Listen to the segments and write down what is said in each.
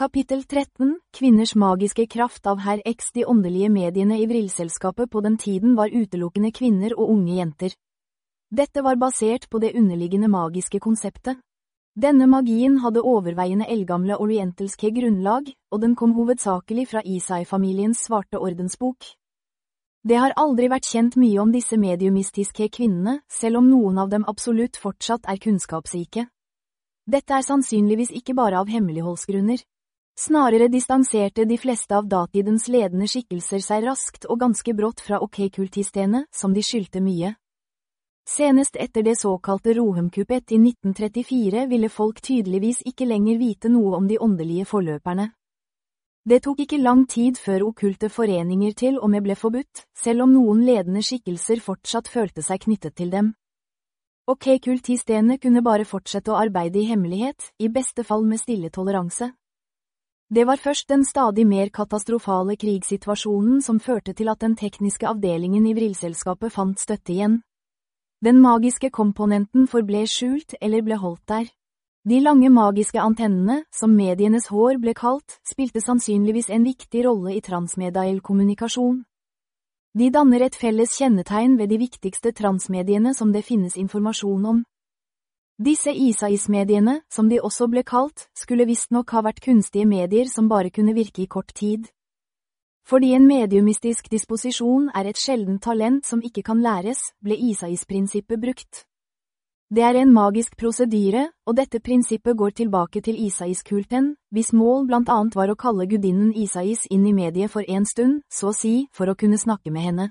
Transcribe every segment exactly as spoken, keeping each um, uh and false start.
Kapittel tretten, Kvinners magiske kraft av herr X. De åndelige mediene i Vrillselskapet på den tiden var utelukkende kvinner og unge jenter. Dette var basert på det underliggende magiske konseptet. Denne magien hadde overveiende eldgamle orientalske grunnlag, og den kom hovedsakelig fra Isai-familiens svarte ordensbok. Det har aldri vært kjent mye om disse mediumistiske kvinnene, selv om noen av dem absolutt fortsatt er kunnskapsrike. Dette er sannsynligvis ikke bare av hemmeligholdsgrunner. Snarere distanserte de fleste av datidens ledende skikkelser seg raskt og ganske brått fra okkultistene, som de skyldte mye. Senest etter det såkalte Rohumkuppet i nitten trettifire ville folk tydeligvis ikke lenger vite noe om de åndelige forløperne. Det tok ikke lang tid før okkulte foreninger til og med ble forbudt, selv om noen ledende skikkelser fortsatt følte seg knyttet til dem. Okkultistene kunne bare fortsette å arbeide i hemmelighet, i beste fall med stille toleranse. Det var først den stadig mer katastrofale krigssituasjonen som førte til at den tekniske avdelingen i Vrillselskapet fant støtte igjen. Den magiske komponenten forble skjult eller ble holdt der. De lange magiske antennene, som medienes hår ble kalt, spilte sannsynligvis en viktig rolle i transmedial kommunikasjon. De danner et felles kjennetegn ved de viktigste transmediene som det finnes informasjon om. Disse Isais-mediene, som de også ble kalt, skulle visstnok ha vært kunstige medier som bare kunne virke i kort tid. Fordi en mediumistisk disposisjon er et sjeldent talent som ikke kan læres, ble Isais-prinsippet brukt. Det er en magisk prosedyre, og dette prinsippet går tilbake til Isais-kulten, hvis mål blant annet var å kalle gudinnen Isais inn i mediet for en stund, så å si, for å kunne snakke med henne.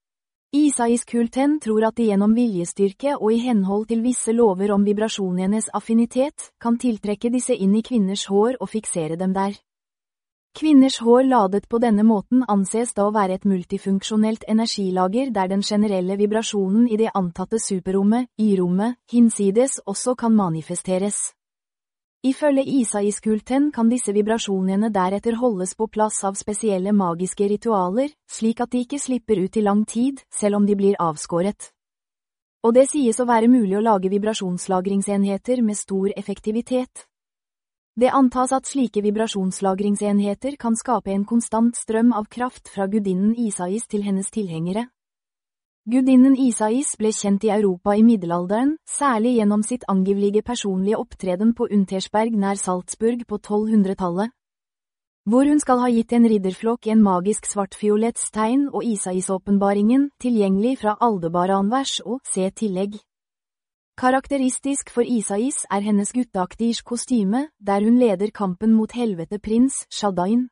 Isais-kulten tror at de gjennom viljestyrke og i henhold til visse lover om vibrasjonenes affinitet, kan tiltrekke disse inn i kvinners hår og fiksere dem der. Kvinners hår ladet på denne måten anses da å være et multifunksjonelt energilager der den generelle vibrasjonen i det antatte superrommet, Y-rommet, hinsides også kan manifesteres. Ifølge Isais-kulten kan disse vibrasjonene deretter holdes på plass av spesielle magiske ritualer, slik at de ikke slipper ut i lang tid, selv om de blir avskåret. Og det sies å være mulig å lage vibrasjonslagringsenheter med stor effektivitet. Det antas at slike vibrasjonslagringsenheter kan skape en konstant strøm av kraft fra gudinnen Isais til hennes tilhengere. Gudinnen Isais ble kjent i Europa i middelalderen, særlig gjennom sitt angivlige personlige opptreden på Untersberg nær Salzburg på tolvhundretallet. Hvor hun skal ha gitt en ridderflokk en magisk svart-fiolett stein og Isais-åpenbaringen, tilgjengelig fra Aldebaran-vers og se tillegg. Karakteristisk for Isais er hennes gutteaktige kostyme, der hun leder kampen mot helvete prins, Shadain.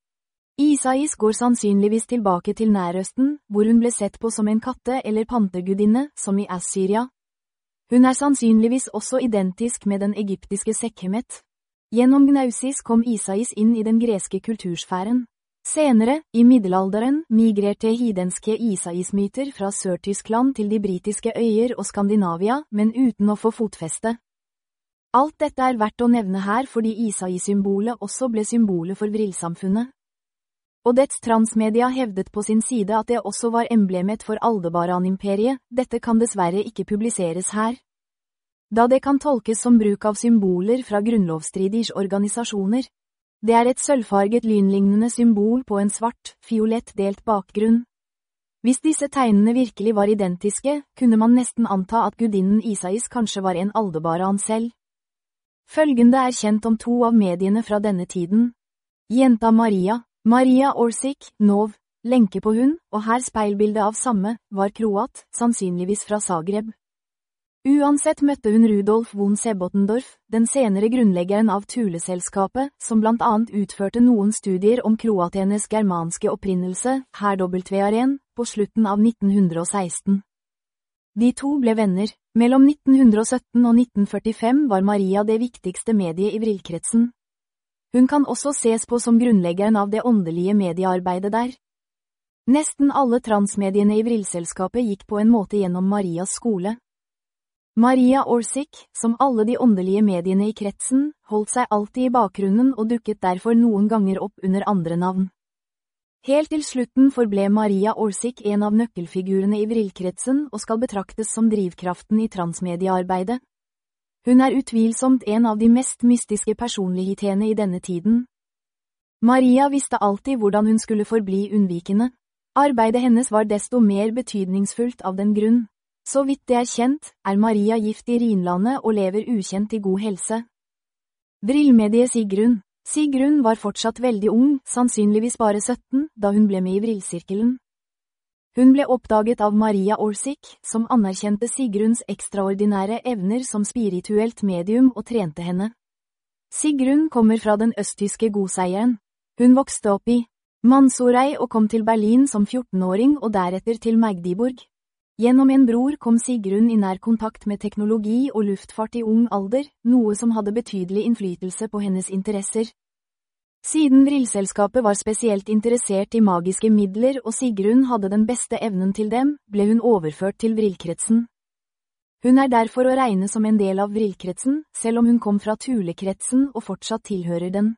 Isais går sannsynligvis tilbake til Nærøsten, hvor hun ble sett på som en katte- eller pantergudinne, som i Assyria. Hun er sannsynligvis også identisk med den egyptiske Sekhemet. Gjennom Gnausis kom Isais inn i den greske kultursfæren. Senere, i middelalderen, migrerte hidenske Isais-myter fra Sør-Tyskland til de britiske øyer og Skandinavia, men uten å få fotfeste. Alt dette er verdt å nevne her fordi Isais-symbolet også ble symbolet for vrillsamfunnet. Og dets transmedia hevdet på sin side at det også var emblemet for Aldebaran-imperiet, dette kan dessverre ikke publiseres her. Da det kan tolkes som bruk av symboler fra grunnlovsstridige organisasjoner. Det er et sølvfarget lynlignende symbol på en svart, fiolett delt bakgrunn. Hvis disse tegnene virkelig var identiske, kunne man nesten anta at gudinnen Isais kanskje var en Aldebaran selv. Følgende er kjent om to av mediene fra denne tiden. Jenta Maria, Maria Orsic, Nov, lenke på hun, og her speilbildet av samme, var kroat, sannsynligvis fra Zagreb. Uansett møtte hun Rudolf von Sebottendorf, den senere grunnleggeren av Thule-selskapet, som blant annet utførte noen studier om kroatenes germanske opprinnelse, her W R N, på slutten av nitten seksten. De to ble venner. Mellom nitten sytten og nitten førtifem var Maria det viktigste mediet i vrillkretsen. Hun kan også ses på som grunnleggeren av det åndelige mediearbeidet der. Nesten alle transmediene i vrillselskapet gikk på en måte gjennom Marias skole. Maria Orsic, som alle de åndelige mediene i kretsen, holdt seg alltid i bakgrunnen og dukket derfor noen ganger opp under andre navn. Helt til slutten forble Maria Orsic en av nøkkelfigurene i vrillkretsen og skal betraktes som drivkraften i transmediaarbeidet. Hun er utvilsomt en av de mest mystiske personlighetene i denne tiden. Maria visste alltid hvordan hun skulle forbli unnvikende. Arbeidet hennes var desto mer betydningsfullt av den grunn. Så vidt det er kjent, er Maria gift i Rhinlandet og lever ukjent i god helse. Vrillmedie Sigrun. Sigrun var fortsatt veldig ung, sannsynligvis bare sytten, da hun ble med i vrillsirkelen. Hun ble oppdaget av Maria Orsic, som anerkjente Sigruns ekstraordinære evner som spirituelt medium og trente henne. Sigrun kommer fra den østtyske godseieren. Hun vokste opp i Mansorei og kom til Berlin som fjortenåring og deretter til Magdeburg. Gjennom en bror kom Sigrun i nær kontakt med teknologi og luftfart i ung alder, noe som hadde betydelig innflytelse på hennes interesser. Siden vrillselskapet var spesielt interessert i magiske midler og Sigrun hadde den beste evnen til dem, ble hun overført til vrillkretsen. Hun er derfor å regne som en del av vrillkretsen, selv om hun kom fra tulekretsen og fortsatt tilhører den.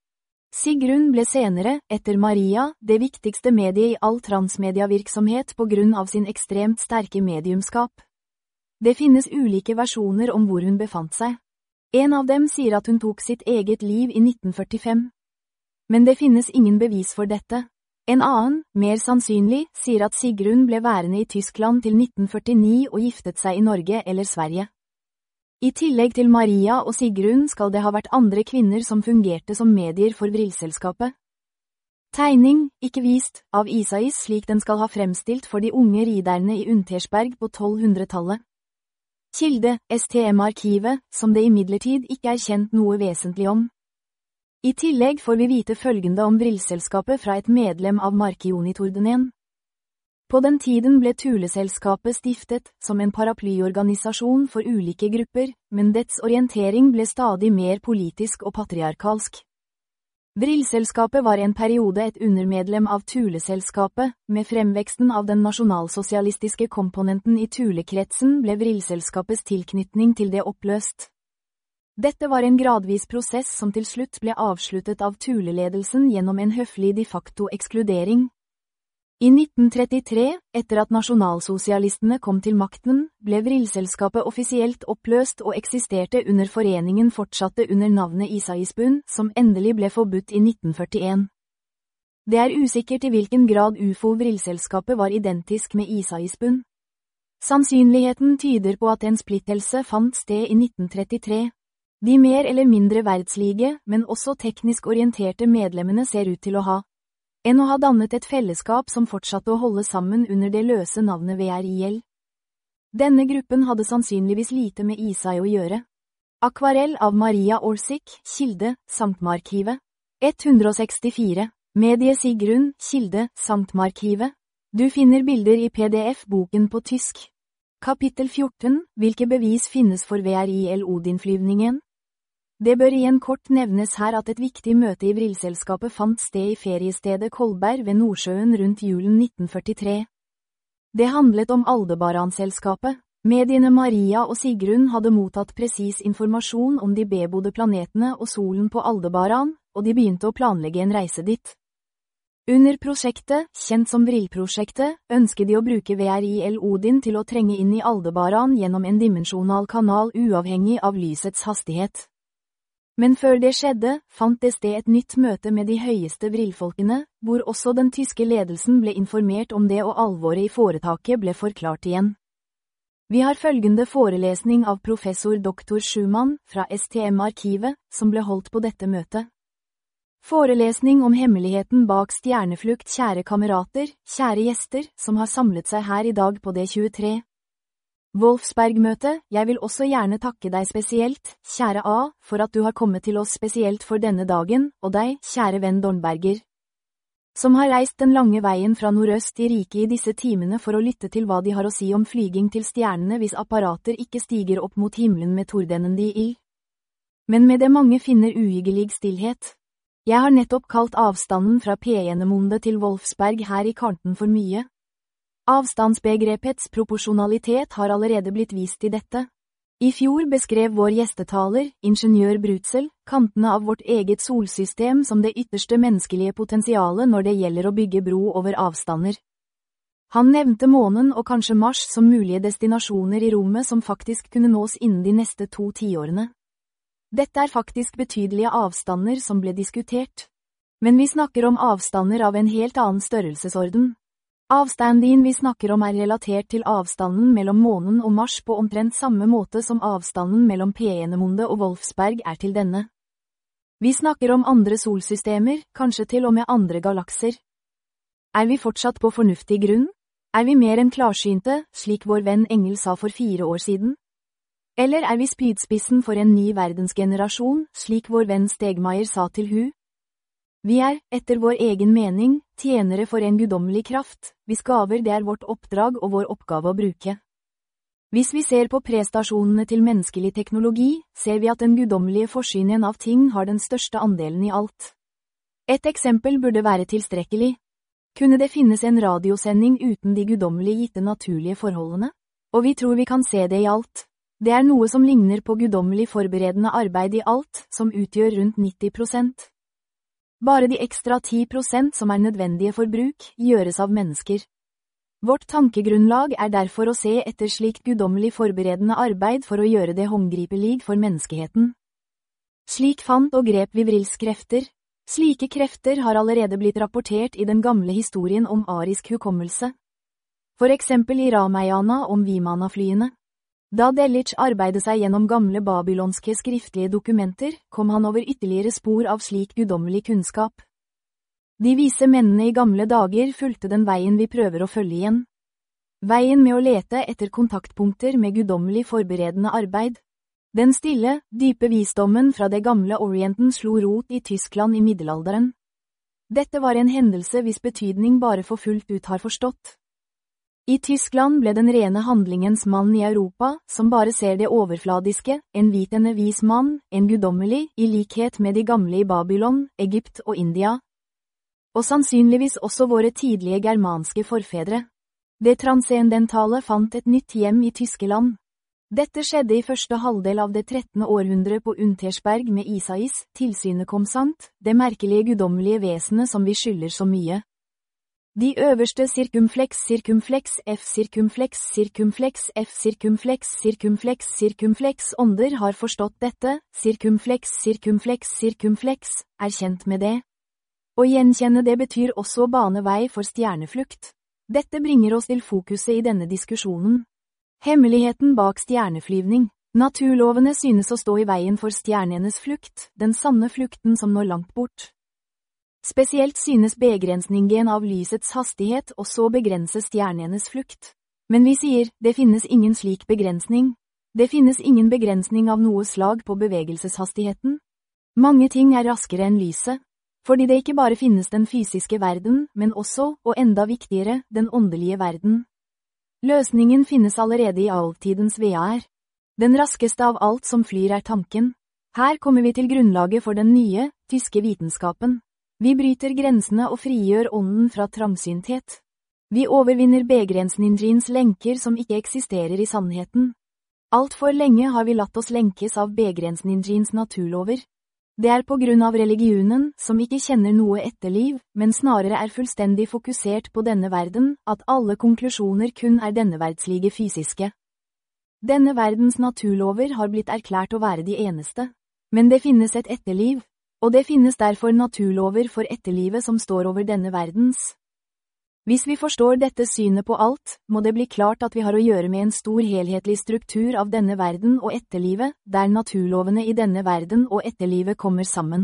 Sigrun ble senere, etter Maria, det viktigste mediet i all transmediavirksomhet på grunn av sin ekstremt sterke mediumskap. Det finnes ulike versjoner om hvor hun befant seg. En av dem sier at hun tok sitt eget liv i nitten førtifem. Men det finnes ingen bevis for dette. En annen, mer sannsynlig, sier at Sigrun ble værende i Tyskland til nitten førtini og giftet seg i Norge eller Sverige. I tillegg til Maria og Sigrun skal det ha vært andre kvinner som fungerte som medier for vrillselskapet. Tegning, ikke vist, av Isais slik den skal ha fremstilt for de unge riderne i Untersberg på tolvhundretallet. Kilde, S T M-arkivet, som det imidlertid ikke er kjent noe vesentlig om. I tillegg får vi vite følgende om vrillselskapet fra et medlem av Markioni-tordenen. På den tiden ble Tuleselskapet stiftet som en paraplyorganisasjon for ulike grupper, men dets orientering ble stadig mer politisk og patriarkalsk. Vrillselskapet var en periode et undermedlem av Tuleselskapet, med fremveksten av den nasjonalsosialistiske komponenten i Tulekretsen ble vrillselskapets tilknytning til det oppløst. Dette var en gradvis prosess som til slutt ble avsluttet av Tuleledelsen gjennom en høflig de facto ekskludering. I nitten trettitre, etter at nasjonalsosialistene kom til makten, ble vrillselskapet offisielt oppløst og eksisterte under foreningen fortsatte under navnet Isaisbund, som endelig ble forbudt i nitten førtien. Det er usikkert i hvilken grad U F O-vrillselskapet var identisk med Isaisbund. Sannsynligheten tyder på at en splittelse fant sted i nitten trettitre. De mer eller mindre verdslige, men også teknisk orienterte medlemmene ser ut til å ha, enn å ha dannet et fellesskap som fortsatte å holde sammen under det løse navnet V R I L. Denne gruppen hadde sannsynligvis lite med Isai å gjøre. Akvarell av Maria Orsic, kilde, Sanktmarkivet. ett hundre sekstifire. Medie Sigrun, kilde, Sanktmarkivet. Du finner bilder i P D F-boken på tysk. Kapittel fjorten, hvilke bevis finnes for V R I L Odin-flyvningen? Det bør igjen kort nevnes her at et viktig møte i vrillselskapet fant sted i feriestedet Kolberg ved Nordsjøen rundt julen nitten førtitre. Det handlet om Aldebaran-selskapet. Mediene Maria og Sigrun hadde mottatt presis informasjon om de bebodde planetene og solen på Aldebaran, og de begynte å planlegge en reise dit. Under prosjektet, kjent som Vrillprosjektet, ønsket de å bruke V R I L Odin til å trenge inn i Aldebaran gjennom en dimensjonal kanal uavhengig av lysets hastighet. Men før det skjedde, fant det sted et nytt møte med de høyeste vrillfolkene, hvor også den tyske ledelsen ble informert om det og alvoret i foretaket ble forklart igjen. Vi har følgende forelesning av professor doktor Schumann fra S T M-arkivet, som ble holdt på dette møtet. Forelesning om hemmeligheten bak stjerneflukt. Kjære kamerater, kjære gjester, som har samlet seg her i dag på D tjuetre. Wolfsberg-møte, jeg vil også gjerne takke deg spesielt, kjære A, for at du har kommet til oss spesielt for denne dagen, og deg, kjære venn Dornberger, som har reist den lange veien fra nordøst i riket i disse timene for å lytte til hva de har å si om flyging til stjernene hvis apparater ikke stiger opp mot himmelen med tordenende ild. Men med det mange finner uhyggelig stillhet. Jeg har nettopp kalt avstanden fra Pienemonde til Wolfsberg her i karten for mye. Avstandsbegrepets proporsjonalitet har allerede blitt vist i dette. I fjor beskrev vår gjestetaler, ingeniør Brutzel, kantene av vårt eget solsystem som det ytterste menneskelige potensialet når det gjelder å bygge bro over avstander. Han nevnte månen og kanskje Mars som mulige destinasjoner i rommet som faktisk kunne nås innen de neste to tiårene. Dette er faktisk betydelige avstander som ble diskutert. Men vi snakker om avstander av en helt annen størrelsesorden. Avstanden vi snakker om er relatert til avstanden mellom månen og Mars på omtrent samme måte som avstanden mellom Peenemünde og Wolfsberg er til denne. Vi snakker om andre solsystemer, kanskje til og med andre galakser. Er vi fortsatt på fornuftig grunn? Er vi mer enn klarsynte, slik vår venn Engel sa for fire år siden? Eller er vi spydspissen for en ny verdensgenerasjon, slik vår venn Stegmaier sa til Hu? Vi er, etter vår egen mening, tjenere for en guddommelig kraft, hvis gaver det er vårt oppdrag og vår oppgave å bruke. Hvis vi ser på prestasjonene til menneskelig teknologi, ser vi at den guddommelige forsyningen av ting har den største andelen i alt. Et eksempel burde være tilstrekkelig. Kunne det finnes en radiosending uten de guddommelig gitte naturlige forholdene? Og vi tror vi kan se det i alt. Det er noe som ligner på guddommelig forberedende arbeid i alt, som utgjør rundt nitti prosent. Bare de ekstra ti prosent som er nødvendige for bruk, gjøres av mennesker. Vårt tankegrunnlag er derfor å se etter slikt guddommelig forberedende arbeid for å gjøre det håndgripelig for menneskeheten. Slik fant og grep vi Vrils krefter. Slike krefter har allerede blitt rapportert i den gamle historien om arisk hukommelse. For eksempel i Ramayana om Vimana-flyene. Da Delitzsch arbeidet seg gjennom gamle babylonske skriftlige dokumenter, kom han over ytterligere spor av slik guddommelig kunnskap. De vise mennene i gamle dager fulgte den veien vi prøver å følge igjen. Veien med å lete etter kontaktpunkter med guddommelig forberedende arbeid. Den stille, dype visdommen fra det gamle Orienten slo rot i Tyskland i middelalderen. Dette var en hendelse hvis betydning bare for fullt ut har forstått. I Tyskland ble den rene handlingens mann i Europa, som bare ser det overfladiske, en vitende vis mann, en guddommelig, i likhet med de gamle i Babylon, Egypt og India. Og sannsynligvis også våre tidlige germanske forfedre. Det transcendentale fant et nytt hjem i tyske land. Dette skjedde i første halvdel av det trettende århundre på Untersberg med Isais, tilsynet kom sant, det merkelige guddommelige vesenet som vi skylder så mye. De øverste cirkumflex, cirkumflex, f cirkumflex, cirkumflex, f cirkumflex, cirkumflex, cirkumflex ånder har forstått dette, cirkumflex, cirkumflex, cirkumflex, er kjent med det. Å gjenkjenne det betyr også å bane vei for stjerneflukt. Dette bringer oss til fokuset i denne diskusjonen. Hemmeligheten bak stjerneflyvning. Naturlovene synes å stå i veien for stjernenes flukt, den sanne flukten som når langt bort. Spesielt synes begrensningen av lysets hastighet også å begrense stjernenes flukt. Men vi sier, det finnes ingen slik begrensning. Det finnes ingen begrensning av noe slag på bevegelseshastigheten. Mange ting er raskere enn lyset. Fordi det ikke bare finnes den fysiske verden, men også, og enda viktigere, den åndelige verden. Løsningen finnes allerede i alltidens V A R. Den raskeste av alt som flyr er tanken. Her kommer vi til grunnlaget for den nye, tyske vitenskapen. Vi bryter grensene og frigjør ånden fra trangsynthet. Vi overvinner begrensningens lenker som ikke eksisterer i sannheten. Alt for lenge har vi latt oss lenkes av begrensningens naturlover. Det er på grunn av religionen, som ikke kjenner noe etterliv, men snarere er fullstendig fokusert på denne verden, at alle konklusjoner kun er denneverdslige fysiske. Denne verdens naturlover har blitt erklært å være de eneste. Men det finnes et etterliv. Og det finnes derfor naturlover for etterlivet som står over denne verdens. Hvis vi forstår dette synet på alt, må det bli klart at vi har å gjøre med en stor helhetlig struktur av denne verden og etterlivet, der naturlovene i denne verden og etterlivet kommer sammen.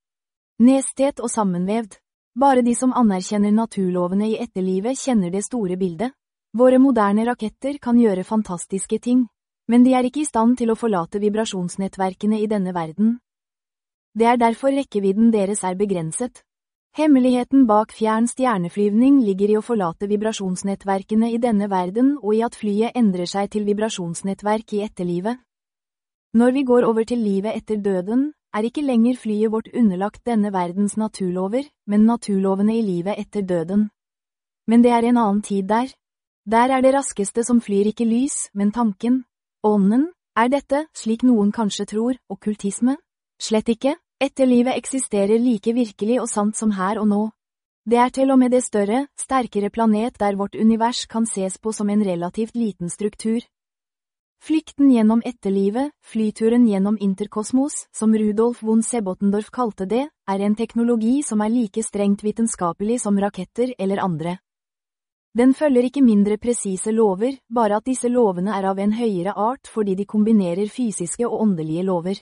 Nestet og sammenvevd. Bare de som anerkjenner naturlovene i etterlivet kjenner det store bildet. Våre moderne raketter kan gjøre fantastiske ting, men de er ikke i stand til å forlate vibrasjonsnettverkene i denne verden. Det er derfor rekkevidden deres er begrenset. Hemmeligheten bak fjern stjerneflyvning ligger i å forlate vibrasjonsnettverkene i denne verden og i at flyet endrer seg til vibrasjonsnettverk i etterlivet. Når vi går over til livet etter døden, er ikke lenger flyet vårt underlagt denne verdens naturlover, men naturlovene i livet etter døden. Men det er en annen tid der. Der er det raskeste som flyr ikke lys, men tanken. Ånden, er dette, slik noen kanskje tror, okkultisme? Slett ikke, etterlivet eksisterer like virkelig og sant som her og nå. Det er til og med det større, sterkere planet der vårt univers kan ses på som en relativt liten struktur. Flykten gjennom etterlivet, flyturen gjennom interkosmos, som Rudolf von Sebottendorf kalte det, er en teknologi som er like strengt vitenskapelig som raketter eller andre. Den følger ikke mindre presise lover, bare at disse lovene er av en høyere art fordi de kombinerer fysiske og åndelige lover.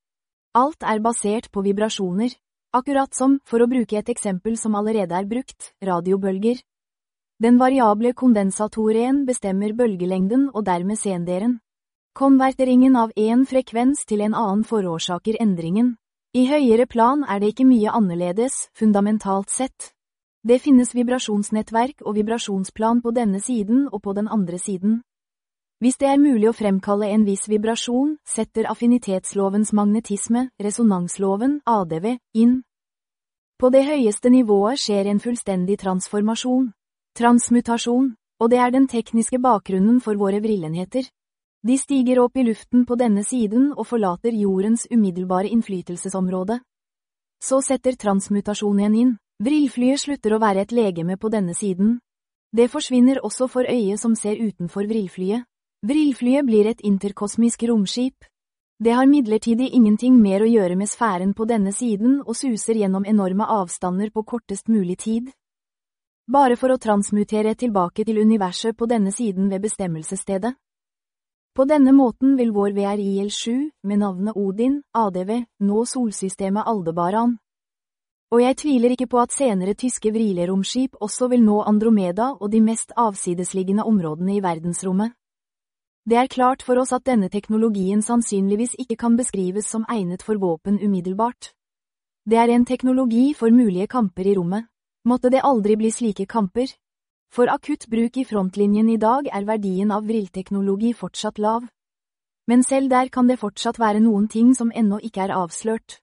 Alt er basert på vibrasjoner, akkurat som, for å bruke et eksempel som allerede er brukt, radiobølger. Den variable kondensatoren bestemmer bølgelengden og dermed senderen. Konverteringen av en frekvens til en annen forårsaker endringen. I høyere plan er det ikke mye annerledes, fundamentalt sett. Det finnes vibrasjonsnettverk og vibrasjonsplan på denne siden og på den andre siden. Hvis det er mulig å fremkalle en viss vibrasjon, setter affinitetslovens magnetisme, resonansloven, A D V, inn. På det høyeste nivået skjer en fullstendig transformasjon, transmutasjon, og det er den tekniske bakgrunnen for våre vrillenheter. De stiger opp i luften på denne siden og forlater jordens umiddelbare innflytelsesområde. Så setter transmutasjonen inn. Vrillflyet slutter å være et legeme på denne siden. Det forsvinner også for øyet som ser utenfor vrillflyet. Vrillflyet blir et interkosmisk romskip. Det har midlertidig ingenting mer å gjøre med sfæren på denne siden og suser gjennom enorme avstander på kortest mulig tid. Bare for å transmutere tilbake til universet på denne siden ved bestemmelsesstedet. På denne måten vil vår V R I L sju, med navnet Odin, A D V, nå solsystemet Aldebaran. Og jeg tviler ikke på at senere tyske vrileromskip også vil nå Andromeda og de mest avsidesliggende områdene i verdensrommet. Det er klart for oss at denne teknologien sannsynligvis ikke kan beskrives som egnet for våpen umiddelbart. Det er en teknologi for mulige kamper i rommet. Måtte det aldri bli slike kamper. For akutt bruk i frontlinjen i dag er verdien av vrillteknologi fortsatt lav. Men selv der kan det fortsatt være noen ting som ennå ikke er avslørt.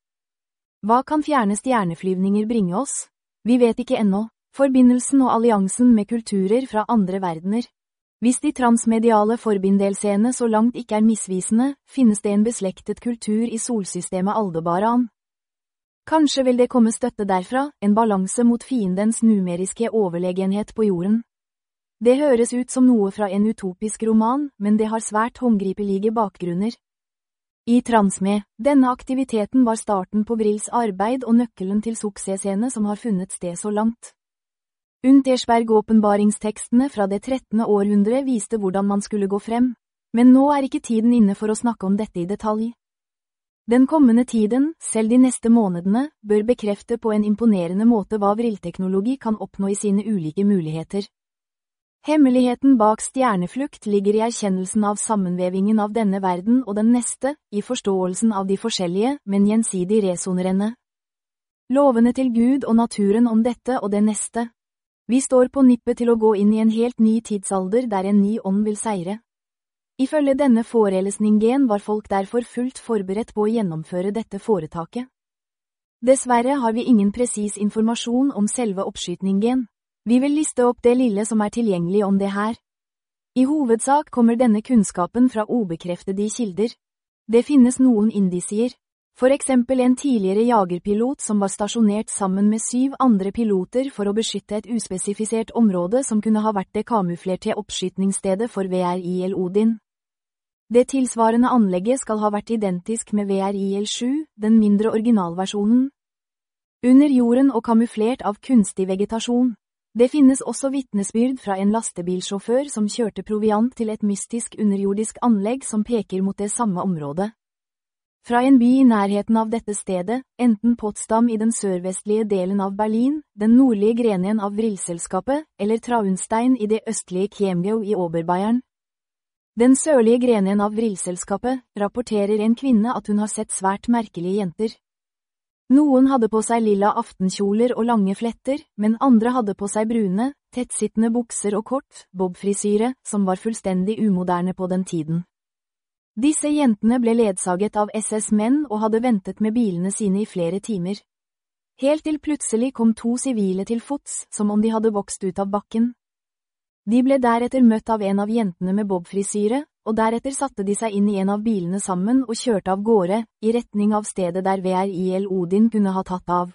Hva kan fjerne stjerneflyvninger bringe oss? Vi vet ikke ennå. Forbindelsen og alliansen med kulturer fra andre verdener. Hvis de transmediale forbindelsene så langt ikke er misvisende, finnes det en beslektet kultur i solsystemet Aldebaran. Kanskje vil det komme støtte derfra, en balanse mot fiendens numeriske overlegenhet på jorden. Det høres ut som noe fra en utopisk roman, men det har svært håndgripelige bakgrunner. I Transme, denne aktiviteten var starten på Vrills arbeid og nøkkelen til suksessene som har funnet sted så langt. Untersberg-åpenbaringstekstene fra det trettende århundre viste hvordan man skulle gå frem, men nå er ikke tiden inne for å snakke om dette i detalj. Den kommende tiden, selv de neste månedene, bør bekrefte på en imponerende måte hva vrillteknologi kan oppnå i sine ulike muligheter. Hemmeligheten bak stjerneflukt ligger i erkjennelsen av sammenvevingen av denne verden og den neste, i forståelsen av de forskjellige, men gjensidig resonerende lovene til Gud og naturen om dette og det neste. Vi står på nippet til å gå inn i en helt ny tidsalder der en ny ånd vil seire. Ifølge denne forelesningen var folk derfor fullt forberedt på å gjennomføre dette foretaket. Dessverre har vi ingen presis informasjon om selve oppskytningen. Vi vil liste opp det lille som er tilgjengelig om det her. I hovedsak kommer denne kunnskapen fra ubekreftede kilder. Det finnes noen indisier. For eksempel en tidligere jagerpilot som var stasjonert sammen med syv andre piloter for å beskytte et uspesifisert område som kunne ha vært det kamuflerte oppskytningsstedet for V R I L Odin. Det tilsvarende anlegget skal ha vært identisk med V R I L sju, den mindre originalversjonen. Under jorden og kamuflert av kunstig vegetasjon. Det finnes også vitnesbyrd fra en lastebilsjåfør som kjørte proviant til et mystisk underjordisk anlegg som peker mot det samme området. Fra en by i nærheten av dette stedet, enten Potsdam i den sørvestlige delen av Berlin, den nordlige grenen av Vrillselskapet, eller Traunstein i det østlige Chiemgau i Oberbayern. Den sørlige grenen av Vrillselskapet rapporterer en kvinne at hun har sett svært merkelige jenter. Noen hadde på seg lilla aftenkjoler og lange fletter, men andre hadde på seg brune, tettsittende bukser og kort, bobfrisyre, som var fullstendig umoderne på den tiden. Disse jentene ble ledsaget av S S-menn og hadde ventet med bilene sine i flere timer. Helt til plutselig kom to sivile til fots, som om de hadde vokst ut av bakken. De ble deretter møtt av en av jentene med bobfrisyre, og deretter satte de seg inn i en av bilene sammen og kjørte av gårde, i retning av stedet der V R I L Odin kunne ha tatt av.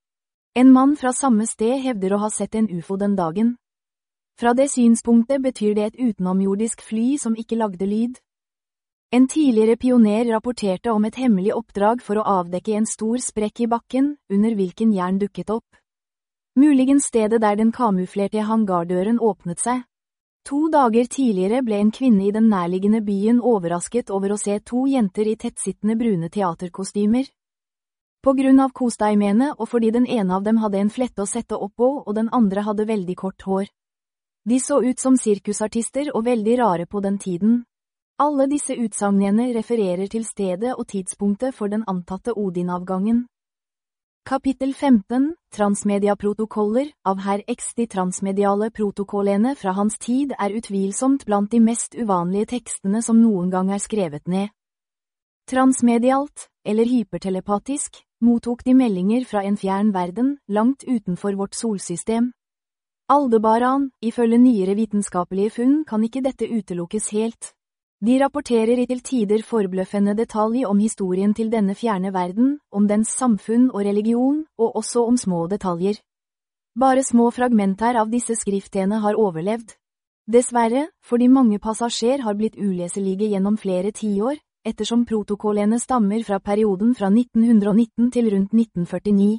En mann fra samme sted hevder å ha sett en U F O den dagen. Fra det synspunktet betyr det et utenomjordisk fly som ikke lagde lyd. En tidligere pioner rapporterte om et hemmelig oppdrag for å avdekke en stor sprekk i bakken, under hvilken jern dukket opp. Muligens stedet der den kamuflerte hangardøren åpnet seg. To dager tidligere ble en kvinne i den nærliggende byen overrasket over å se to jenter i tettsittende brune teaterkostymer. På grunn av kosteimenet og fordi den ene av dem hadde en flette å sette opp på og den andre hadde veldig kort hår. De så ut som sirkusartister og veldig rare på den tiden. Alle disse utsagnene refererer til stedet og tidspunktet for den antatte Odin-avgangen. Kapittel femten, Transmediaprotokoller, av herr X. De transmediale protokollene fra hans tid er utvilsomt blant de mest uvanlige tekstene som noen gang er skrevet ned. Transmedialt, eller hypertelepatisk, mottok de meldinger fra en fjern verden, langt utenfor vårt solsystem. Aldebaran, ifølge nyere vitenskapelige funn kan ikke dette utelukkes helt. De rapporterer i til tider forbløffende detalj om historien til denne fjerne verden, om dens samfunn og religion, og også om små detaljer. Bare små fragmenter av disse skriftene har overlevd. Dessverre, fordi mange passasjer har blitt uleselige gjennom flere tiår, ettersom protokollene stammer fra perioden fra nitten nitten til rundt nitten førtini.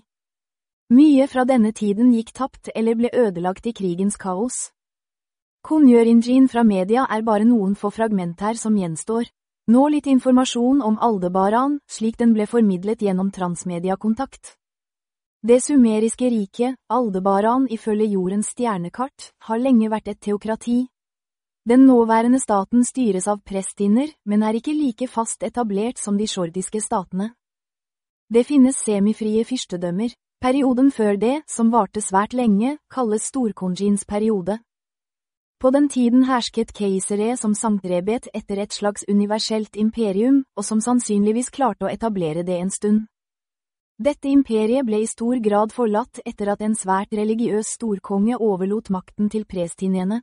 Mye fra denne tiden gikk tapt eller ble ødelagt i krigens kaos. Kongjøringen fra media er bare noen få fragmenter som gjenstår. Nå litt informasjon om Aldebaran, slik den ble formidlet gjennom transmediakontakt. Det sumeriske riket, Aldebaran ifølge jordens stjernekart, har lenge vært et teokrati. Den nåværende staten styres av prestinner, men er ikke like fast etablert som de sjordiske statene. Det finnes semifrie fyrstedømmer. Perioden før det, som varte svært lenge, kalles Storkongjins periode. På den tiden hersket keisere som Sanktrebet etter et slags universelt imperium, og som sannsynligvis klarte å etablere det en stund. Dette imperiet ble i stor grad forlatt etter at en svært religiøs storkonge overlot makten til prestinene.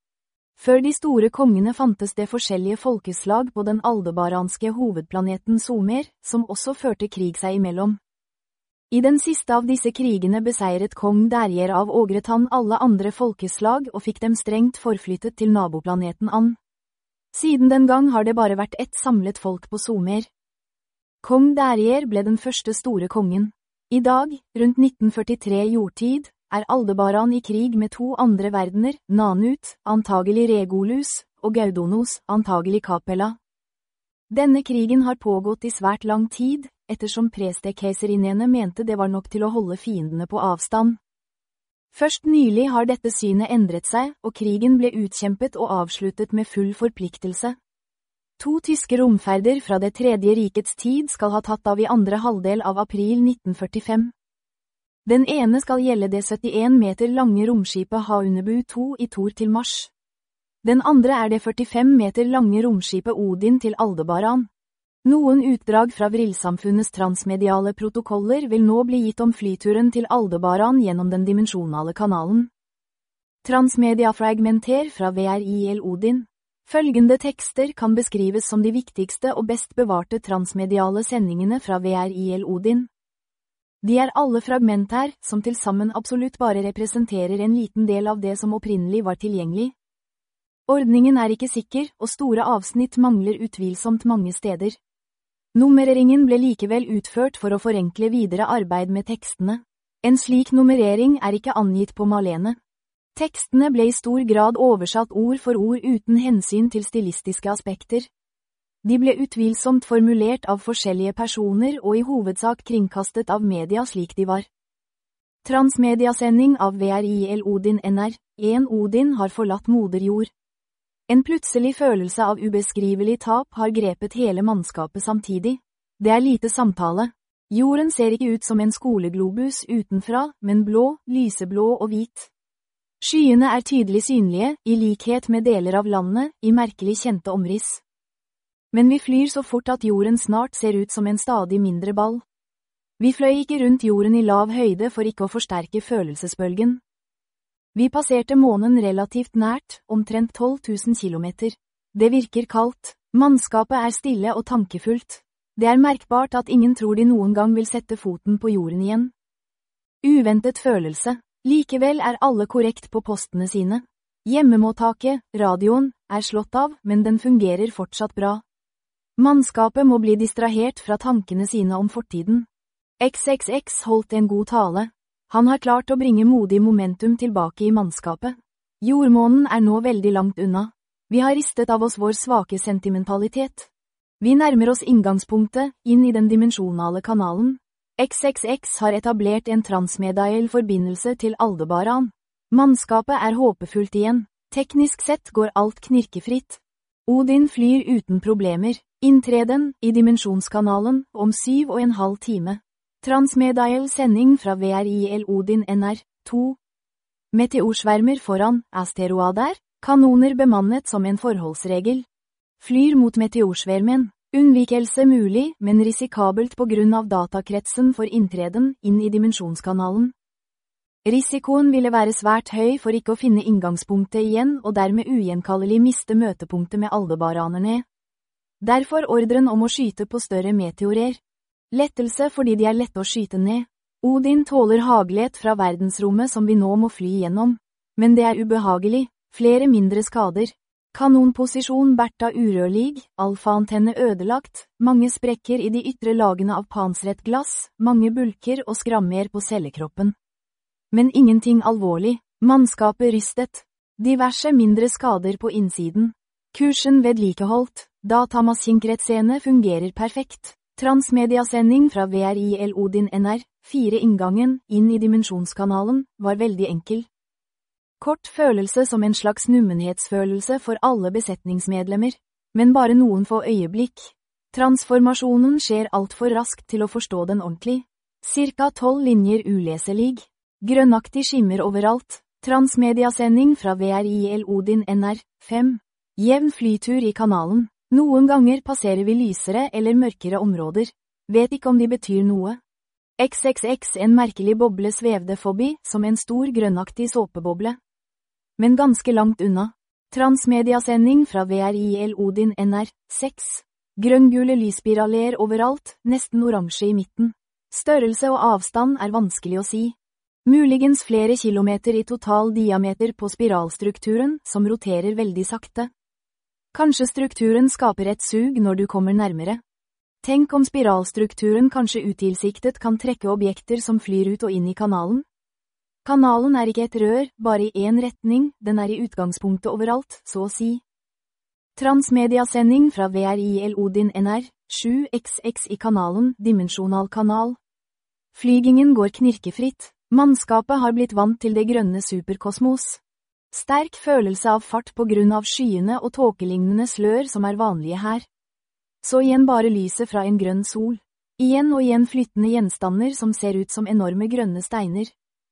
Før de store kongene fantes det forskjellige folkeslag på den aldebaranske hovedplaneten Sumer, som også førte krig seg imellom. I den siste av disse krigene beseiret kong Derjer av Ågretann alle andre folkeslag og fikk dem strengt forflyttet til naboplaneten An. Siden den gang har det bare vært ett samlet folk på Sumer. Kong Derjer ble den første store kongen. I dag, rundt nitten førtitre jordtid, er Aldebaran i krig med to andre verdener, Nanut, antagelig Regulus, og Gaudonos, antagelig Capella. Denne krigen har pågått i svært lang tid, ettersom prestekeiserinnene mente det var nok til å holde fiendene på avstand. Først nylig har dette synet endret seg, og krigen ble utkjempet og avsluttet med full forpliktelse. To tyske romferder fra det tredje rikets tid skal ha tatt av i andre halvdel av april nitten førtifem. Den ene skal gjelde det syttien meter lange romskipet Haunebu to i Tor til Mars. Den andre er det førtifem meter lange romskipet Odin til Aldebaran. Noen utdrag fra Vrillsamfunnets transmediale protokoller vil nå bli gitt om flyturen til Aldebaran gjennom den dimensjonale kanalen. Transmediafragmenter fra V R I L Odin. Følgende tekster kan beskrives som de viktigste og best bevarte transmediale sendingene fra V R I L Odin. De er alle fragmenter, som til sammen absolutt bare representerer en liten del av det som opprinnelig var tilgjengelig. Ordningen er ikke sikker, og store avsnitt mangler utvilsomt mange steder. Nummereringen ble likevel utført for å forenkle videre arbeid med tekstene. En slik nummerering er ikke angitt på malene. Tekstene ble i stor grad oversatt ord for ord uten hensyn til stilistiske aspekter. De ble utvilsomt formulert av forskjellige personer og i hovedsak kringkastet av media slik de var. Transmediasending av V R I L Odin N R en Odin har forlatt moderjord. En plutselig følelse av ubeskrivelig tap har grepet hele mannskapet samtidig. Det er lite samtale. Jorden ser ikke ut som en skoleglobus utenfra, men blå, lyseblå og hvit. Skyene er tydelig synlige, i likhet med deler av landet, i merkelig kjente omriss. Men vi flyr så fort at jorden snart ser ut som en stadig mindre ball. Vi fløy ikke rundt jorden i lav høyde for ikke å forsterke følelsesbølgen. Vi passerte månen relativt nært, omtrent tolv tusen kilometer. Det virker kaldt. Mannskapet er stille og tankefullt. Det er merkbart at ingen tror de noen gang vil sette foten på jorden igjen. Uventet følelse. Likevel er alle korrekt på postene sine. Hjemmemottaket, radioen, er slått av, men den fungerer fortsatt bra. Mannskapet må bli distrahert fra tankene sine om fortiden. X X X holdt en god tale. Han har klart å bringe modig momentum tilbake i mannskapet. Jordmånen er nå veldig langt unna. Vi har ristet av oss vår svake sentimentalitet. Vi nærmer oss inngangspunktet, inn i den dimensjonale kanalen. X X X har etablert en transmedial forbindelse til Aldebaran. Mannskapet er håpefullt igjen. Teknisk sett går alt knirkefritt. Odin flyr uten problemer. Inntreden i dimensjonskanalen om syv og en halv time. Transmedial sending fra V R I L Odin N R to. Meteorsvermer foran, asteroider, kanoner bemannet som en forholdsregel. Flyr mot meteorsvermen. Unnvikelse mulig, men risikabelt på grunn av datakretsen for inntreden inn i dimensjonskanalen. Risikoen ville være svært høy for ikke å finne inngangspunktet igjen og dermed ugjenkallelig miste møtepunktet med aldebaranerne. Derfor ordren om å skyte på større meteorer. Lettelse fordi de er lette å skyte ned. Odin tåler haglet fra verdensrommet som vi nå må fly gjennom. Men det er ubehagelig, flere mindre skader. Kanonposisjon Bertha urørlig, alfaantenne ødelagt, mange sprekker i de ytre lagene av pansret glass, mange bulker og skrammer på cellekroppen. Men ingenting alvorlig, mannskapet rystet. Diverse mindre skader på innsiden. Kursen vedlikeholdt, datamaskinkrettsene fungerer perfekt. Transmediasending fra V R I L Odin N R, fire inngangen, inn i dimensjonskanalen, var veldig enkel. Kort følelse som en slags nummenhetsfølelse for alle besetningsmedlemmer, men bare noen få øyeblikk. Transformasjonen skjer alt for raskt til å forstå den ordentlig. Cirka tolv linjer uleselig. Grønnaktig skimmer overalt. Transmediasending fra V R I L Odin N R fem. Jevn flytur i kanalen. Noen ganger passerer vi lysere eller mørkere områder. Vet ikke om de betyr noe. X X X en merkelig boble svevde forbi som en stor grønnaktig såpeboble. Men ganske langt unna. Transmediasending fra V R I L Odin N R seks. Grønngule lysspiraler overalt, nesten oransje i midten. Størrelse og avstand er vanskelig å si. Muligens flere kilometer i total diameter på spiralstrukturen, som roterer veldig sakte. Kanskje strukturen skaper et sug når du kommer nærmere. Tenk om spiralstrukturen kanskje utilsiktet kan trekke objekter som flyr ut og inn i kanalen. Kanalen er ikke et rør, bare i en retning, den er i utgangspunktet overalt, så å si. Transmediasending fra V R I L Odin N R sju X X i kanalen, dimensjonal kanal. Flygingen går knirkefritt. Mannskapet har blitt vant til det grønne superkosmos. Sterk følelse av fart på grunn av skyene og tåkelignende slør som er vanlige her. Så igjen bare lyset fra en grønn sol. Igjen og igjen flyttende gjenstander som ser ut som enorme grønne steiner.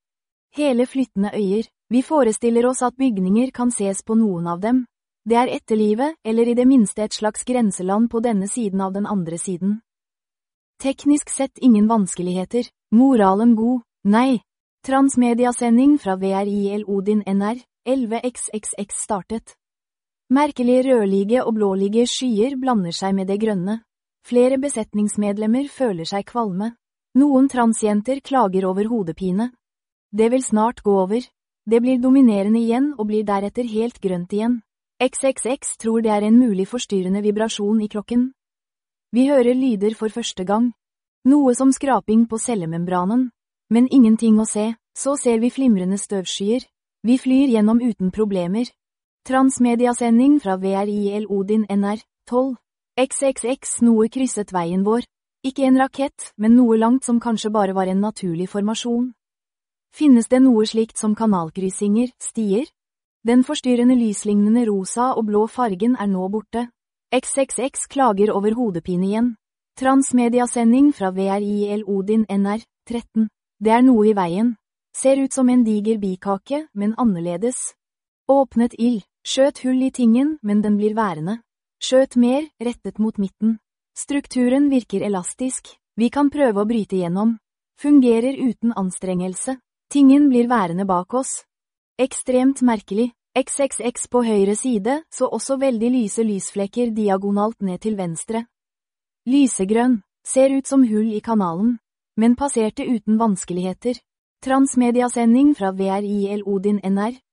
Hele flyttende øyer. Vi forestiller oss at bygninger kan ses på noen av dem. Det er etterlivet, eller i det minste et slags grenseland på denne siden av den andre siden. Teknisk sett ingen vanskeligheter. Moralen god. Nei. Transmediasending fra V R I L Odin N R elleve X X X startet. Merkelige rødlige og blålige skyer blander seg med det grønne. Flere besetningsmedlemmer føler seg kvalme. Noen transjenter klager over hodepine. Det vil snart gå over. Det blir dominerende igjen og blir deretter helt grønt igjen. X X X tror det er en mulig forstyrrende vibrasjon i klokken. Vi hører lyder for første gang. Noe som skraping på cellemembranen. Men ingenting å se, så ser vi flimrende støvskyer. Vi flyr gjennom uten problemer. Transmediasending fra V R I L Odin N R tolv. X X X noe krysset veien vår. Ikke en rakett, men noe langt som kanskje bare var en naturlig formasjon. Finnes det noe slikt som kanalkryssinger, stier? Den forstyrrende lyslignende rosa og blå fargen er nå borte. X X X klager over hodepine igjen. Transmediasending fra V R I L Odin N R tretten. Det er noe i veien. Ser ut som en diger bikake, men annerledes. Åpnet ild, skjøt hull i tingen, men den blir værende. Skjøt mer, rettet mot midten. Strukturen virker elastisk. Vi kan prøve å bryte gjennom. Fungerer uten anstrengelse. Tingen blir værende bak oss. Ekstremt merkelig. X X X på høyre side, så også veldig lyse lysflekker diagonalt ned til venstre. Lysegrønn. Ser ut som hull i kanalen. Men passerte uten vanskeligheter. Transmediasending fra V R I L Odin N R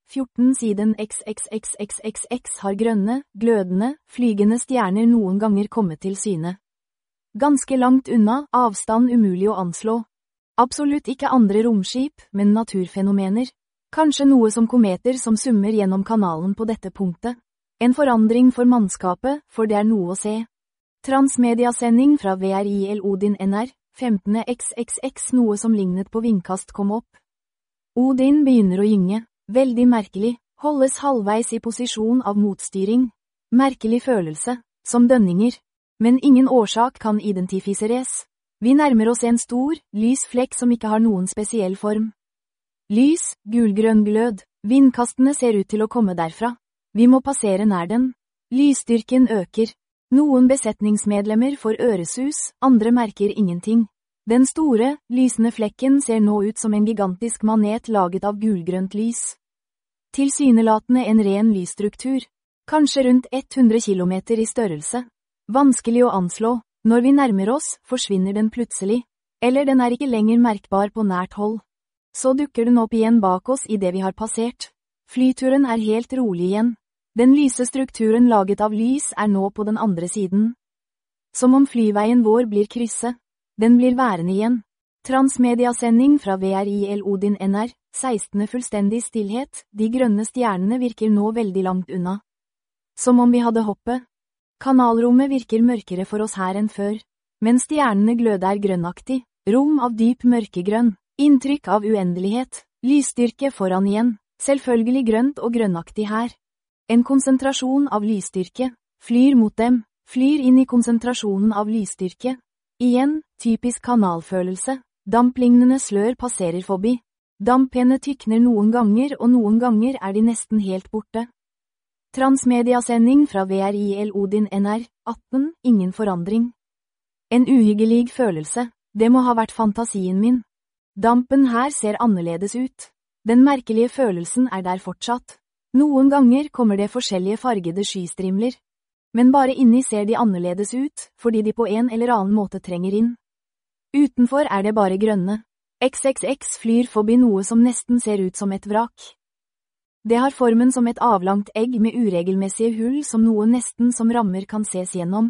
fjorten siden X X X X X X har grønne, glødende, flygende stjerner noen ganger kommet til syne. Ganske langt unna, avstand umulig å anslå. Absolutt ikke andre romskip, men naturfenomener. Kanskje noe som kometer som summer gjennom kanalen på dette punktet. En forandring for mannskapet, for det er noe å se. Transmediasending fra V R I L Odin N R, femten X X X noe som lignet på vindkast kom opp. Odin begynner å gynge. Veldig merkelig, holdes halvveis i posisjon av motstyring. Merkelig følelse, som dønninger. Men ingen årsak kan identifiseres. Vi nærmer oss en stor, lys flekk som ikke har noen spesiell form. Lys, gulgrønn glød, vindkastene ser ut til å komme derfra. Vi må passere nær den. Lysstyrken øker. Noen besetningsmedlemmer får øresus, andre merker ingenting. Den store, lysende flekken ser nå ut som en gigantisk manet laget av gulgrønt lys. Tilsynelatende en ren lysstruktur. Kanskje rundt hundre kilometer i størrelse. Vanskelig å anslå. Når vi nærmer oss, forsvinner den plutselig. Eller den er ikke lenger merkbar på nært hold. Så dukker den opp igjen bak oss i det vi har passert. Flyturen er helt rolig igjen. Den lyse strukturen laget av lys er nå på den andre siden. Som om flyveien vår blir krysset. Den blir værende igjen. Transmediasending fra V R I L Odin N R, seksten fullstendig stillhet, de grønne stjernene virker nå veldig langt unna. Som om vi hadde hoppet. Kanalrommet virker mørkere for oss her enn før. Men stjernene gløder grønnaktig, rom av dyp mørkegrønn, inntrykk av uendelighet, lysstyrke foran igjen, selvfølgelig grønt og grønnaktig her. En konsentrasjon av lysstyrke, flyr mot dem, flyr inn i konsentrasjonen av lysstyrke. Igjen, typisk kanalfølelse, damplignende slør passerer forbi. Dampene tykner noen ganger og noen ganger er de nesten helt borte. Transmediasending fra V R I L Odin N R, atten, ingen forandring. En uhyggelig følelse, det må ha vært fantasien min. Dampen her ser annerledes ut. Den merkelige følelsen er der fortsatt. Noen ganger kommer det forskjellige fargede skystrimler. Men bare inni ser de annerledes ut, fordi de på en eller annen måte trenger inn. Utenfor er det bare grønne. X X X flyr forbi noe som nesten ser ut som et vrak. Det har formen som et avlangt egg med uregelmessige hull som noe nesten som rammer kan ses gjennom.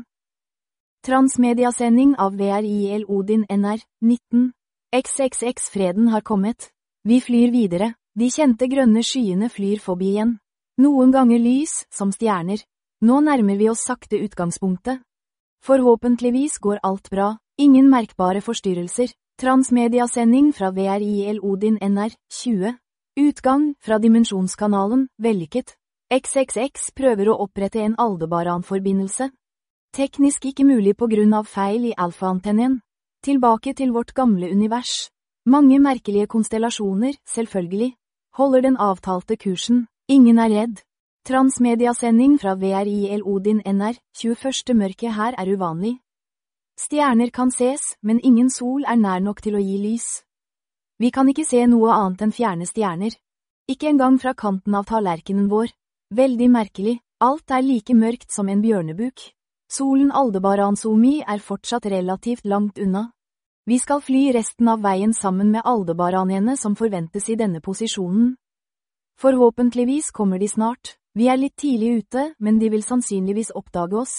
Transmediasending av V R I L Odin N R, nitten. X X X freden har kommet. Vi flyr videre, de kjente grønne skyene flyr forbi igjen. Noen ganger lys, som stjerner. Nå nærmer vi oss sakte utgangspunktet. Forhåpentligvis går alt bra, ingen merkbare forstyrrelser. Transmediasending fra V R I L Odin N R, tjue. Utgang fra dimensjonskanalen, vellykket. X X X prøver å opprette en Aldebaran-forbindelse. Teknisk ikke mulig på grunn av feil i alfa-antennen. Tilbake til vårt gamle univers. Mange merkelige konstellasjoner, selvfølgelig. Holder den avtalte kursen. Ingen er redd. Transmediasending fra V R I L Odin N R, tjueførste mørket her er uvanlig. Stjerner kan ses, men ingen sol er nær nok til å gi lys. Vi kan ikke se noe annet enn fjerne stjerner. Ikke engang fra kanten av tallerkenen vår. Veldig merkelig, alt er like mørkt som en bjørnebuk. Solen Aldebaran Somi er fortsatt relativt langt unna. Vi skal fly resten av veien sammen med Aldebaranene som forventes i denne posisjonen. Forhåpentligvis kommer de snart. Vi er litt tidlig ute, men de vil sannsynligvis oppdage oss.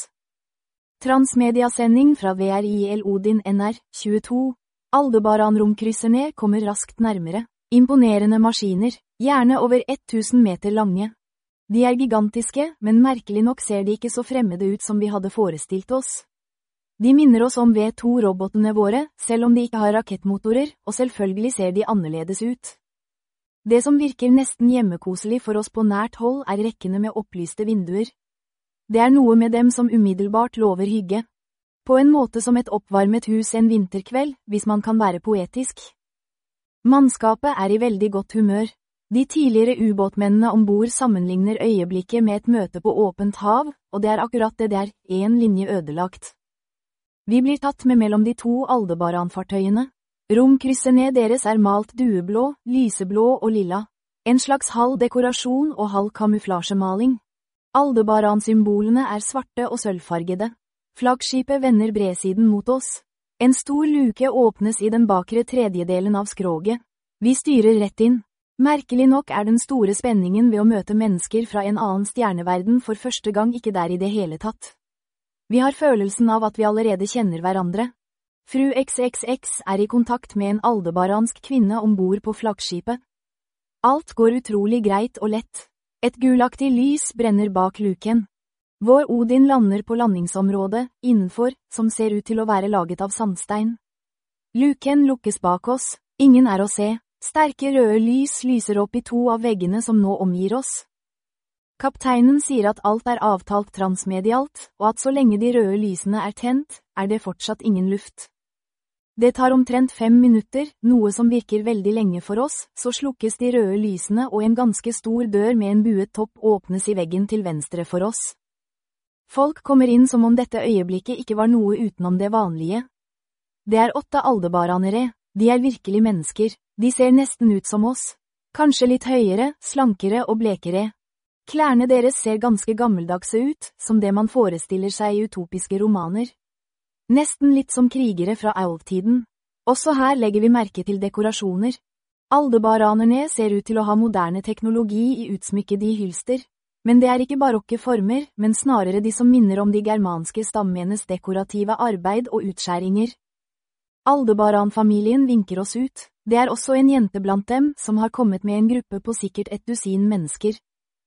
Transmediasending fra V R I L Odin N R, tjueto. Aldebaran-romkrysserne kommer raskt nærmere. Imponerende maskiner, gjerne over tusen meter lange. De er gigantiske, men merkelig nok ser de ikke så fremmede ut som vi hadde forestilt oss. De minner oss om V to-robotene våre, selv om de ikke har rakettmotorer, og selvfølgelig ser de annerledes ut. Det som virker nesten hjemmekoselig for oss på nært hold er rekkene med opplyste vinduer. Det er noe med dem som umiddelbart lover hygge. På en måte som et oppvarmet hus en vinterkveld, hvis man kan være poetisk. Mannskapet er i veldig godt humør. De tidligere ubåtmennene ombord sammenligner øyeblikket med et møte på åpent hav, og det er akkurat det der, en linje ødelagt. Vi blir tatt med mellom de to Aldebaran-fartøyene. Romkrysserne deres er malt dueblå, lyseblå og lilla. En slags halv dekorasjon og halv kamuflasjemaling. Aldebaran-symbolene er svarte og sølvfargede. Flaggskipet vender bredsiden mot oss. En stor luke åpnes i den bakre tredjedelen av skroget. Vi styrer rett inn. Merkelig nok er den store spenningen ved å møte mennesker fra en annen stjerneverden for første gang ikke der i det hele tatt. Vi har følelsen av at vi allerede kjenner hverandre. Fru X X X er i kontakt med en aldebaransk kvinne ombord på flaggskipet. Alt går utrolig greit og lett. Et gulaktig lys brenner bak luken. Vår Odin lander på landingsområdet, innenfor, som ser ut til å være laget av sandstein. Luken lukkes bak oss, ingen er å se. Sterke røde lys lyser opp i to av veggene som nå omgir oss. Kapteinen sier at alt er avtalt transmedialt, og at så lenge de røde lysene er tent, er det fortsatt ingen luft. Det tar omtrent fem minutter, noe som virker veldig lenge for oss, så slukkes de røde lysene og en ganske stor dør med en buet topp åpnes i veggen til venstre for oss. Folk kommer inn som om dette øyeblikket ikke var noe utenom det vanlige. Det er åtte aldebaranere, de er virkelig mennesker, de ser nesten ut som oss. Kanskje litt høyere, slankere og blekere. Klærne deres ser ganske gammeldagse ut, som det man forestiller seg i utopiske romaner. Nesten litt som krigere fra Aulv-tiden. Også her legger vi merke til dekorasjoner. Aldebaranerne ser ut til å ha moderne teknologi i utsmykkede hylster. Men det er ikke barokke former, men snarere de som minner om de germanske stammenes dekorative arbeid og utskjæringer. Aldebaran-familien vinker oss ut. Det er også en jente blant dem som har kommet med en gruppe på sikkert et dusin mennesker.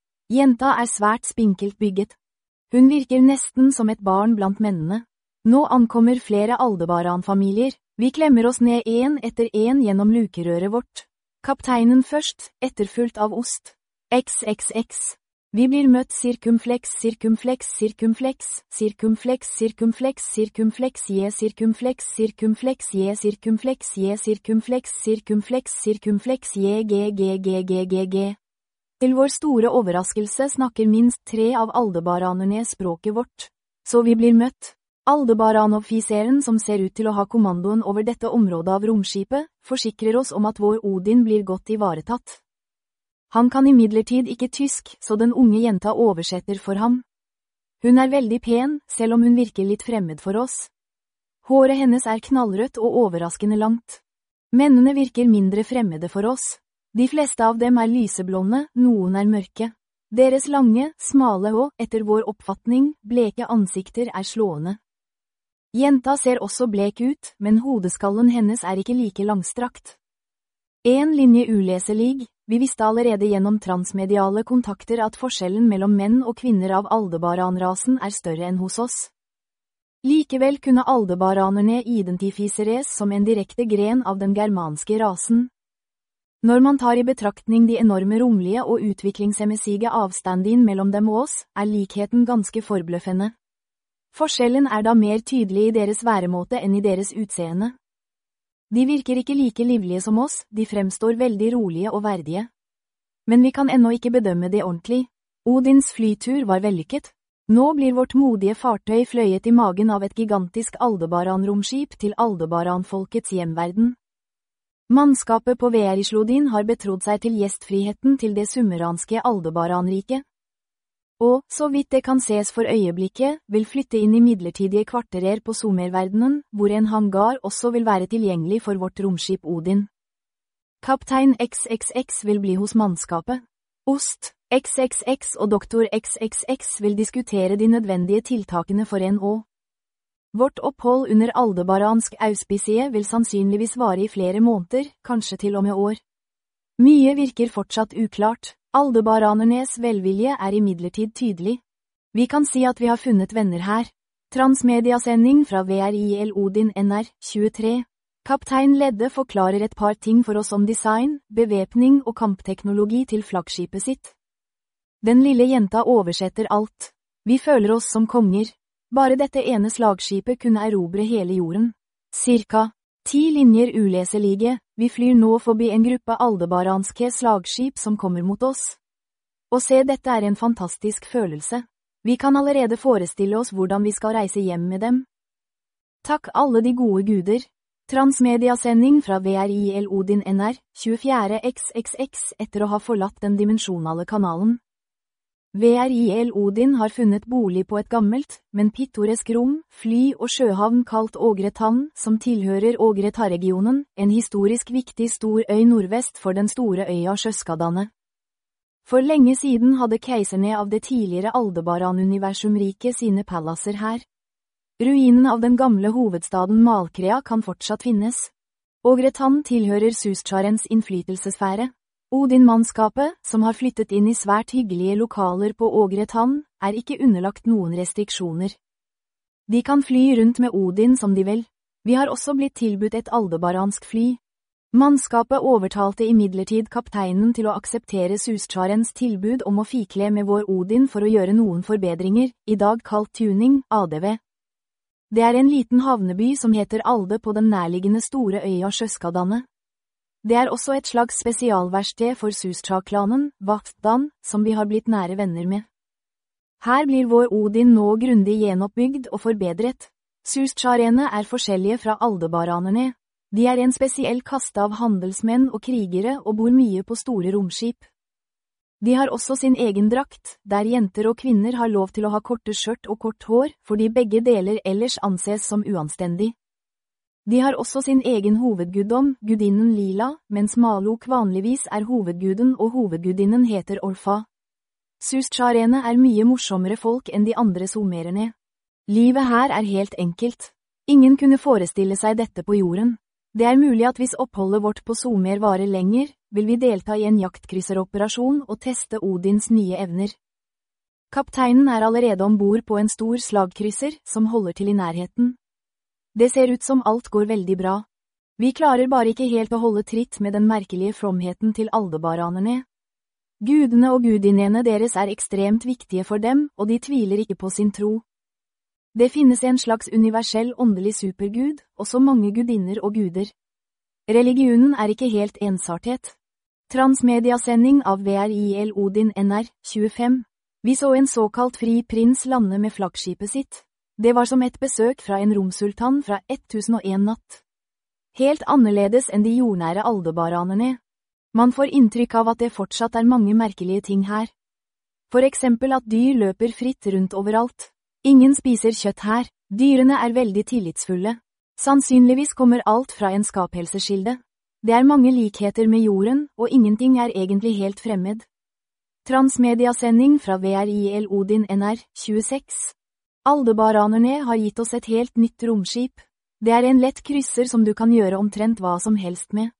Jenta er svært spinkelt bygget. Hun virker nesten som et barn blant mennene. Nå ankommer flere Aldebaran-familier. Vi klemmer oss ned en etter en gjennom lukerøret vårt. Kapteinen først, etterfulgt av ost. X X X. Vi blir møtt cirkumflex, cirkumflex, cirkumflex, cirkumflex, cirkumflex, cirkumflex, je, cirkumflex, cirkumflex, je, cirkumflex, je, cirkumflex, cirkumflex, cirkumflex, je, g, g, g, g, g, g. Til vår store overraskelse snakker minst tre av aldebaranerne språket vårt. Så vi blir møtt. Aldebaran-offiseren som ser ut til å ha kommandoen over dette området av romskipet, forsikrer oss om at vår Odin blir godt ivaretatt. Han kan imidlertid ikke tysk, så den unge jenta oversetter for ham. Hun er veldig pen, selv om hun virker litt fremmed for oss. Håret hennes er knallrødt og overraskende langt. Mennene virker mindre fremmede for oss. De fleste av dem er lyseblonde, noen er mørke. Deres lange, smale og, etter vår oppfatning, bleke ansikter er slående. Jenta ser også blek ut, men hodeskallen hennes er ikke like langstrakt. En linje uleselig. Vi visste allerede gjennom transmediale kontakter at forskjellen mellom menn og kvinner av aldebaran-rasen er større enn hos oss. Likevel kunne aldebaranerne identifiseres som en direkte gren av den germanske rasen. Når man tar i betraktning de enorme romlige og utviklingshemmesige avstanden mellom dem og oss, er likheten ganske forbløffende. Forskjellen er da mer tydelig i deres væremåte enn i deres utseende. De virker ikke like livlige som oss, de fremstår veldig rolige og verdige. Men vi kan ennå ikke bedømme det ordentlig. Odins flytur var vellykket. Nå blir vårt modige fartøy fløyet i magen av et gigantisk Aldebaran-romskip til Aldebaran-folkets hjemverden. Mannskapet på Vearislodin har betrodd seg til gjestfriheten til det summeranske Aldebaran-riket. Og, så vidt det kan ses for øyeblikket, vil flytte inn i midlertidige kvarterer på Sumerverdenen, hvor en hangar også vil være tilgjengelig for vårt romskip Odin. Kaptein X X X vil bli hos mannskapet. Ost, X X X og doktor X X X vil diskutere de nødvendige tiltakene for en å. Vårt opphold under aldebaransk auspisie vil sannsynligvis vare i flere måneder, kanskje til og med år. Mye virker fortsatt uklart. Aldebaranernes velvilje er imidlertid tydelig. Vi kan si at vi har funnet venner her. Transmediasending fra V R I L Odin N R tjuetre. Kaptein Ledde forklarer et par ting for oss om design, bevæpning og kampteknologi til flaggskipet sitt. Den lille jenta oversetter alt. Vi føler oss som konger. Bare dette ene slagskipet kunne erobre hele jorden. Cirka ti linjer uleselige. Vi flyr nå forbi en gruppe aldebaranske slagskip som kommer mot oss. Å se dette er en fantastisk følelse. Vi kan allerede forestille oss hvordan vi skal reise hjem med dem. Takk alle de gode guder. Transmediasending fra V R I L Odin N R tjuefire X X X etter å ha forlatt den dimensjonale kanalen. VRIL Odin har funnet bolig på et gammelt, men pittoresk rom, fly og sjøhavn kalt Ågretann, som tilhører Ågreta-regionen, en historisk viktig stor øy nordvest for den store øya Sjøskadane. For lenge siden hadde keiserne av det tidligere Aldebaran-universumriket sine palasser her. Ruinen av den gamle hovedstaden Malkrea kan fortsatt finnes. Ågretann tilhører Sustsjarens innflytelsesfære. Odin-mannskapet, som har flyttet inn i svært hyggelige lokaler på Ågretann, er ikke underlagt noen restriksjoner. De kan fly rundt med Odin som de vil. Vi har også blitt tilbudt et aldebaransk fly. Mannskapet overtalte imidlertid kapteinen til å akseptere Sustsjarens tilbud om å fikle med vår Odin for å gjøre noen forbedringer, i dag kalt tuning, A D V. Det er en liten havneby som heter Alde på den nærliggende store øya Sjøskadane. Det er også et slags spesialverksted for Sustsja-klanen, Vatdan, som vi har blitt nære venner med. Her blir vår Odin nå grundig gjenoppbygd og forbedret. Sustsjarene er forskjellige fra aldebaranerne. De er en spesiell kaste av handelsmenn og krigere og bor mye på store romskip. De har også sin egen drakt, der jenter og kvinner har lov til å ha korte skjørt og kort hår, fordi begge deler ellers anses som uanstendig. De har også sin egen hovedguddom, gudinnen Lila, mens Malok vanligvis er hovedguden og hovedgudinnen heter Orfa. Sustsjarene er mye morsommere folk enn de andre sumererne. Livet her er helt enkelt. Ingen kunne forestille seg dette på jorden. Det er mulig at hvis oppholdet vårt på Sumer varer lenger, vil vi delta i en jaktkrysseroperasjon og teste Odins nye evner. Kapteinen er allerede ombord på en stor slagkrysser, som holder til i nærheten. Det ser ut som alt går veldig bra. Vi klarer bare ikke helt å holde tritt med den merkelige fromheten til aldebaranerne. Gudene og gudinnene deres er ekstremt viktige for dem, og de tviler ikke på sin tro. Det finnes en slags universell åndelig supergud, og så mange gudinner og guder. Religionen er ikke helt ensartet. Transmediasending av VRIL Odin N R tjuefem. Vi så en såkalt fri prins lande med flaggskipet sitt. Det var som et besøk fra en romsultan fra tusen og en natt. Helt annerledes enn de jordnære aldebaranerne. Man får inntrykk av at det fortsatt er mange merkelige ting her. For eksempel at dyr løper fritt rundt overalt. Ingen spiser kjøtt her. Dyrene er veldig tillitsfulle. Sannsynligvis kommer alt fra en skaphelseskilde. Det er mange likheter med jorden, og ingenting er egentlig helt fremmed. Transmediasending fra VRIL Odin N R tjueseks. Aldebaranerne har gitt oss et helt nytt romskip. Det er en lett krysser som du kan gjøre omtrent hva som helst med.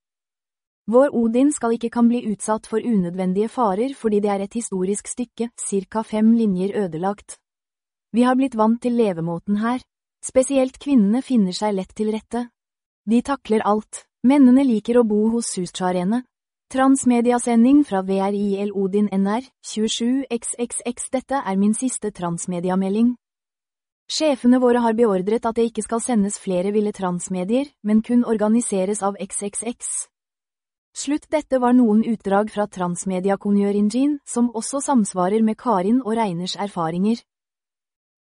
Vår Odin skal ikke kan bli utsatt for unødvendige farer fordi det er et historisk stykke, cirka fem linjer ødelagt. Vi har blitt vant til levemåten her. Spesielt kvinnene finner seg lett til rette. De takler alt. Mennene liker å bo hos Sustsjarene. Transmediasending fra VRIL Odin N R tjuesju X X X. Dette er min siste transmediamelding. Sjefene våre har beordret at det ikke skal sendes flere ville transmedier, men kun organiseres av X X X. Slutt. Dette var noen utdrag fra Transmedia Conjøringin, som også samsvarer med Karin og Reiners erfaringer.